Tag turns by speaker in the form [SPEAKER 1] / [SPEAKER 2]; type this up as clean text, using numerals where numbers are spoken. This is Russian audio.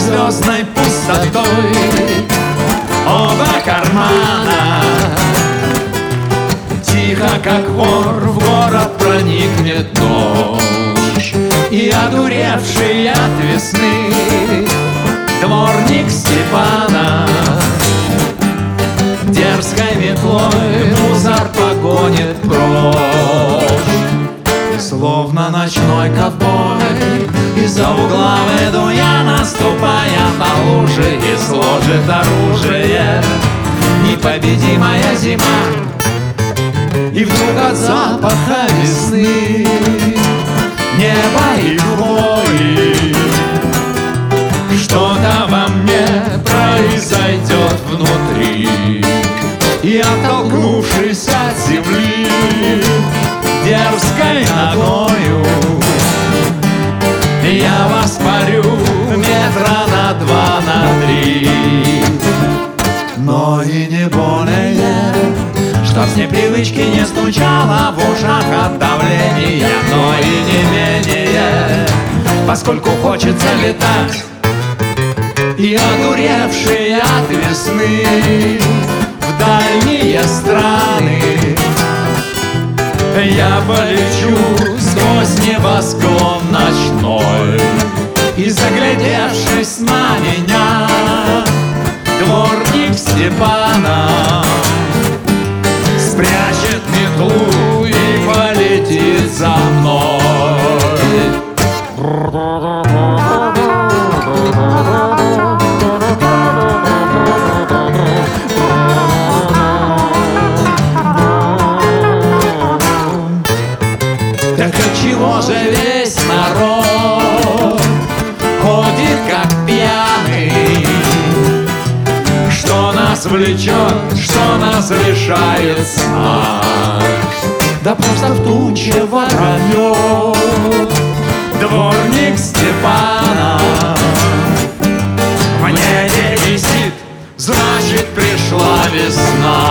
[SPEAKER 1] звездной пустотой. Оба кармана. Тихо, как вор, в город проникнет ночь, и одуревший от весны дворник Степана дерзкой метлой мусор погонит прочь. И словно ночной ковбой из-за угла выйду я, наступая по луже, и сложит оружие непобедимая зима. И вдруг от запаха весны, неба и хвои что-то во мне произойдет внутри. И оттолкнувшись от земли дерзкой ногою, я воспарю метра на 2, на 3. Но и не более, чтоб с непривычки не стучало в ушах от давления, но и не менее, поскольку хочется летать. И одуревшие от весны в дальние страны я полечу сквозь небосклон ночной. И заглядевшись на меня, дворник Степана спрячет метлу и полетит за мной. Так отчего же весь народ ходит как пьяный? Что нас влечет, что нас лишает сна? Да просто вдумчиво вранье дворник Степана в небе висит, значит пришла весна.